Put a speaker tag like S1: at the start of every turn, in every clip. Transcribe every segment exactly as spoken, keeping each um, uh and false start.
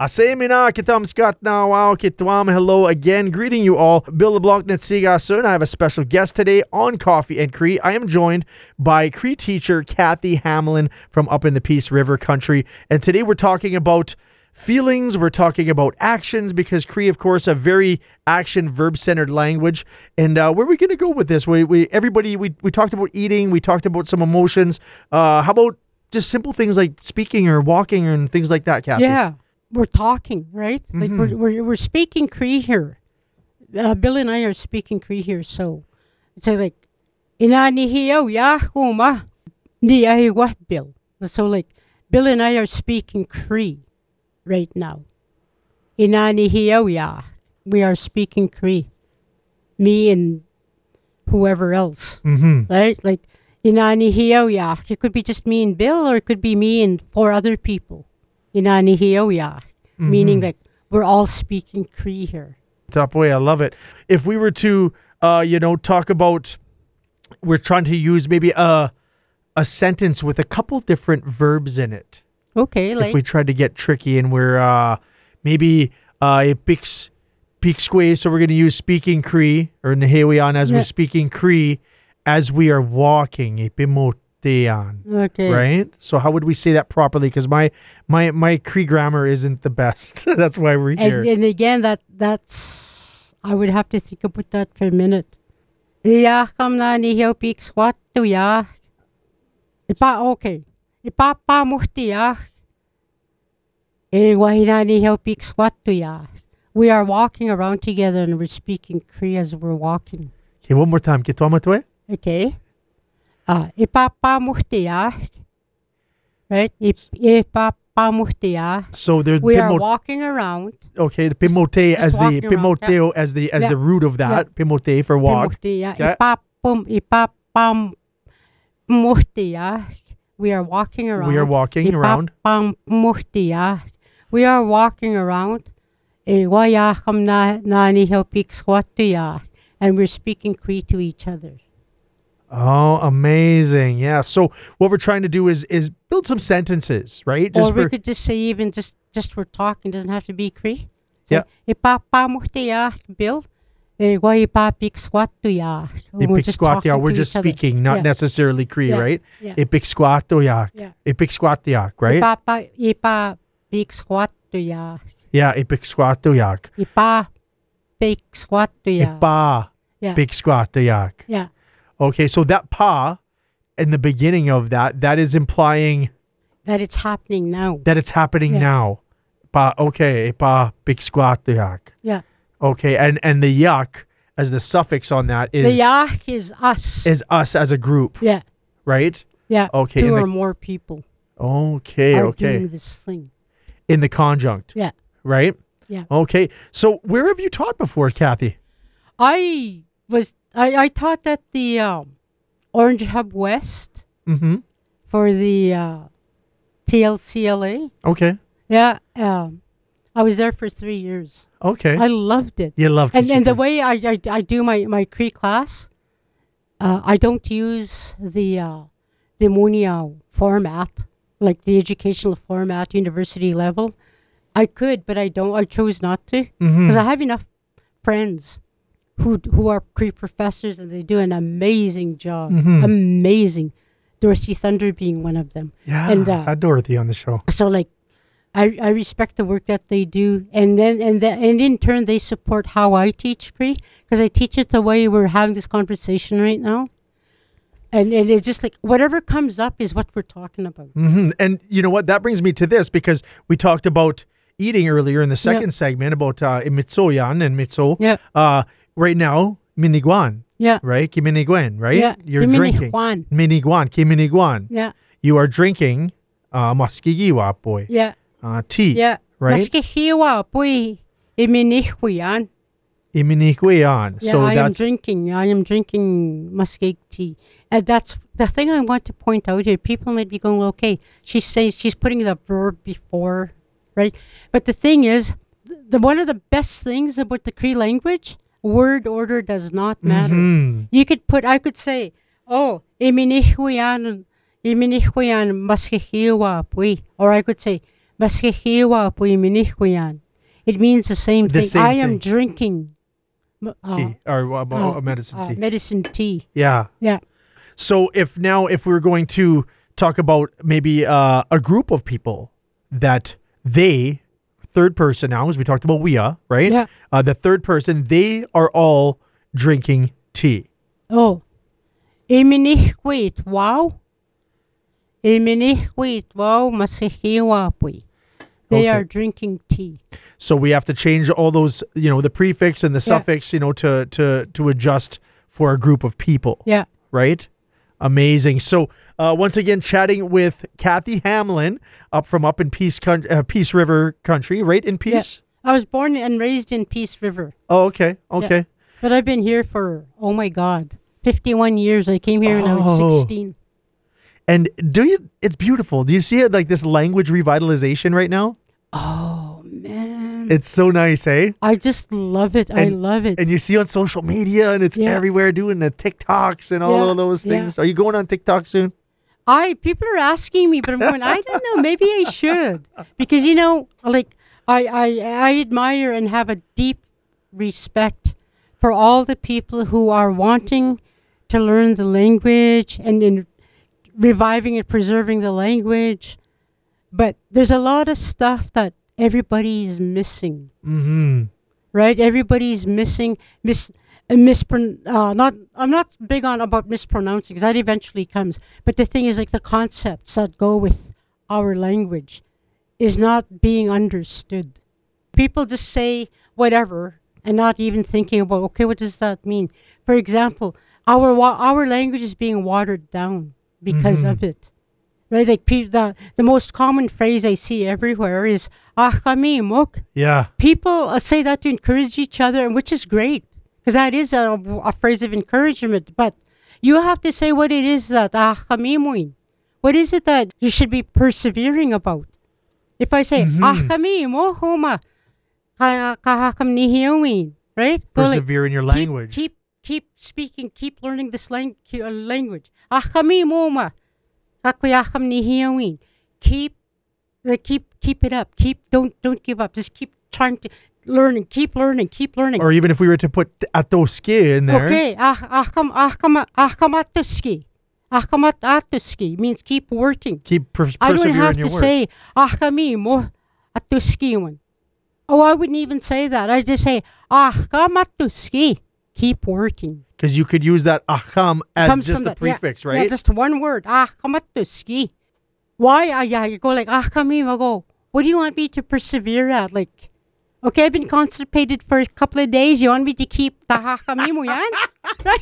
S1: Asemina kitam skat na wow kitwam. Hello again. Greeting you all. Bill LeBlanc Netsigasun. I have a special guest today on Coffee and Cree. I am joined by Cree teacher Kathy Hamlin from up in the Peace River country. And today we're talking about feelings. We're talking about actions because Cree, of course, a very action verb-centered language. And uh, where are we going to go with this? We, we everybody we we talked about eating. We talked about some emotions. Uh, how about just simple things like speaking or walking and things like that, Kathy?
S2: Yeah. We're talking, right? Mm-hmm. Like we're, we're we're speaking Cree here. Uh, Bill and I are speaking Cree here, so it's like inani hiyo ya kuma ni ahi what Bill. So like Bill and I are speaking Cree right now. Inani hiyo ya. We are speaking Cree. Me and whoever else,
S1: mm-hmm.
S2: right? Like inani hiyo ya. It could be just me and Bill, or it could be me and four other people. Inani hiyo ya, mm-hmm. meaning that we're all speaking Cree here.
S1: Top way, I love it. If we were to, uh, you know, talk about, we're trying to use maybe a a sentence with a couple different verbs in it.
S2: Okay, like
S1: if we tried to get tricky and we're uh, maybe uh, it picks squay, so we're going to use speaking Cree or Nehewian as yeah. we're speaking Cree as we are walking. Ipimot.
S2: Okay.
S1: Right? So how would we say that properly? Because my my my Cree grammar isn't the best. That's why we're here.
S2: And, and again, that that's I would have to think about that for a minute. Yeah, come na ni hiyo pik squat to ya. Ipa okay. Ipa pa muhti ya. Eh wahina ni hiyo pik squat to ya. We are walking around together and we're speaking Cree as we're walking.
S1: Okay, one more time. Kitwamatwe.
S2: Okay. Ah, ipapamuhtiya, right? Ipapamuhtiya.
S1: So there,
S2: we are walking around.
S1: Okay, the pimote as the pimoteo yeah. as the as yeah. the root of that yeah. pimote for walk.
S2: Pimote, yeah. Ipapum ipapamuhtiya. We are walking around.
S1: We are walking around.
S2: Ipapamuhtiya. We are walking around. Iwayakam na nani helpik swatuya, and we're speaking Cree to each other.
S1: Oh, amazing. Yeah. So what we're trying to do is is build some sentences, right?
S2: Just or we for, could just say even just, just we're talking. Doesn't have to be Cree. So,
S1: yeah.
S2: Ipapamuhtiya, Bill. Ipapikswatuya.
S1: We're just, we're just speaking, other. not yeah. necessarily Cree,
S2: yeah.
S1: right?
S2: Yeah.
S1: Ipikswatuyak.
S2: Yeah.
S1: Ipikswatuyak, right?
S2: Ipapikswatuyak.
S1: Yeah, ipikswatuyak.
S2: Ipapikswatuyak.
S1: Ipa.
S2: Yeah.
S1: Pikswatuyak.
S2: Yeah.
S1: Okay, so that pa in the beginning of that, that is implying
S2: that it's happening now.
S1: That it's happening
S2: yeah.
S1: now. Pa okay, pa piksquatuyak.
S2: Yeah.
S1: Okay, and and the yak as the suffix on that is
S2: the yak is us.
S1: Is us as a group.
S2: Yeah.
S1: Right?
S2: Yeah.
S1: Okay.
S2: Two or
S1: the,
S2: more people.
S1: Okay,
S2: are
S1: okay.
S2: doing this thing.
S1: In the conjunct.
S2: Yeah.
S1: Right?
S2: Yeah.
S1: Okay. So where have you taught before, Kathy?
S2: I was I, I taught at the um, Orange Hub West
S1: mm-hmm.
S2: for the uh, T L C L A.
S1: Okay.
S2: Yeah. Um, I was there for three years.
S1: Okay.
S2: I loved it.
S1: You loved it.
S2: And, and the way I, I, I do my, my Cree class, uh, I don't use the uh, the Munia format, like the educational format, university level. I could, but I don't. I chose not to because
S1: mm-hmm.
S2: I have enough friends who who are Cree professors, and they do an amazing job.
S1: Mm-hmm.
S2: Amazing. Dorothy Thunder being one of them.
S1: Yeah,
S2: and, uh,
S1: had Dorothy on the show.
S2: So, like, I I respect the work that they do, and then and the, and in turn they support how I teach Cree, because I teach it the way we're having this conversation right now. And, and it's just like whatever comes up is what we're talking about.
S1: Mm-hmm. And you know what? That brings me to this, because we talked about eating earlier in the second yeah. segment about uh, imitsoyan and mitso.
S2: Yeah.
S1: Uh, right now, miniguan.
S2: Yeah.
S1: Right? Kiminiguen, right?
S2: Yeah.
S1: You're drinking. Miniguan. Kiminiguan.
S2: Yeah.
S1: You are drinking uh, maskigiwa, boy.
S2: Yeah.
S1: Uh, tea.
S2: Yeah.
S1: Right?
S2: Maskigiwa, boy. Iminiguyan.
S1: Iminiguyan.
S2: Yeah,
S1: so
S2: I
S1: that's
S2: am drinking. I am drinking muskeg tea. And that's the thing I want to point out here. People might be going, okay, she's saying she's putting the verb before, right? But the thing is, the one of the best things about the Cree language, word order does not matter.
S1: Mm-hmm.
S2: You could put, I could say, oh, iminihuyan, iminihuyan maskehiwa pui. Or I could say, Maskekewa po yan. It means the same
S1: The
S2: thing.
S1: same
S2: I am
S1: thing.
S2: drinking uh,
S1: Tea or uh,
S2: uh,
S1: uh, medicine
S2: uh,
S1: tea.
S2: medicine tea.
S1: Yeah.
S2: Yeah.
S1: So if now if we're going to talk about maybe uh, a group of people that they third person now, as we talked about we are, right?
S2: Yeah.
S1: Uh, the third person, they are all drinking tea.
S2: Oh. Iminihkwit wow. Iminihkwit wow maskekewa po. They
S1: Okay.
S2: are drinking tea.
S1: So we have to change all those, you know, the prefix and the
S2: Yeah.
S1: suffix, you know, to to to adjust for a group of people,
S2: Yeah.
S1: right? Amazing. So uh, once again, chatting with Kathy Hamlin up from up in Peace Coun- uh, Peace River Country, right in Peace.
S2: I was born and raised in Peace River,
S1: Oh, okay, okay.
S2: but I've been here for, oh my God, fifty-one years. I came here when I was
S1: Oh.
S2: sixteen.
S1: And do you? It's beautiful. Do you see it like this language revitalization right now?
S2: Oh, man.
S1: It's so nice, eh?
S2: I just love it. I
S1: And-
S2: love it.
S1: And you see on social media, and it's
S2: Yeah.
S1: everywhere doing the TikToks and all
S2: Yeah,
S1: of those
S2: yeah.
S1: things. Are you going on TikTok soon?
S2: I people are asking me, but I'm going, I don't know, maybe I should. Because you know, like I, I I admire and have a deep respect for all the people who are wanting to learn the language and in reviving and preserving the language. But there's a lot of stuff that everybody's missing.
S1: Mm-hmm.
S2: Right? Everybody's missing mis uh, mispron uh, not I'm not big on about mispronouncing because that eventually comes. But the thing is, like, the concepts that go with our language is not being understood. People just say whatever and not even thinking about, okay, what does that mean? For example, our wa- our language is being watered down because of it. Right? Like pe- the the most common phrase I see everywhere is "Ah kami mok."
S1: Yeah.
S2: People uh, say that to encourage each other, which is great because that is a, a phrase of encouragement. But you have to say what it is that ah kami moin. What is it that you should be persevering about? If I say ah kami mo homa kahakam nihiyawin, right? Go like,
S1: Persevere in your
S2: keep-
S1: language.
S2: Keep keep speaking, keep learning this lang- uh, language. Ah kami mo ma kakuyakam nihiyawin. Keep like, keep keep it up. Keep don't don't give up. Just keep trying to learn and keep learning, keep learning.
S1: Or even if we were to put atoske in there.
S2: Okay, ah ahkam ahkam ahkam atuski. Ahkamat atuski means keep working.
S1: Keep pers-
S2: I don't
S1: persevere
S2: have
S1: in your
S2: to
S1: work.
S2: say ahkami mo atuski one. Oh, I wouldn't even say that. I just say ahkam atuski. Keep working.
S1: Because you could use that aham as
S2: Comes
S1: just
S2: from
S1: the
S2: that, yeah.
S1: prefix,
S2: Yeah,
S1: right?
S2: just one word. Ahkam atuski. Why? Ah, yeah, you go like ahkami. I go. What do you want me to persevere at? Like, okay, I've been constipated for a couple of days. You want me to keep the ahkami mo yan? Right?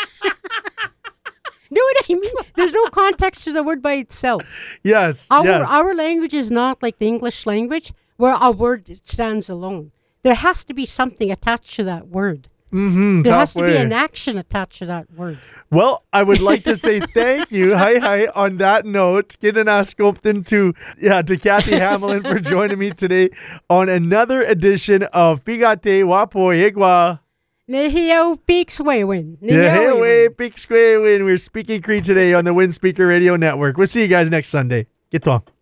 S2: Know what I mean? There's no context to the word by itself.
S1: yes.
S2: Our
S1: yes.
S2: our language is not like the English language where a word stands alone. There has to be something attached to that word.
S1: mm-hmm,
S2: There has to be
S1: halfway.
S2: an action attached to that word.
S1: Well, I would like to say thank you. Hi, hi. On that note, Kinanaskopton to yeah to Kathy Hamlin for joining me today on another edition of Pigate Wapo Igwa.
S2: Nehiyao Peaks Waywin.
S1: Yeah, hey, way, Big Square Win. We're speaking Cree today on the Wind Speaker Radio Network. We'll see you guys next Sunday. Get on.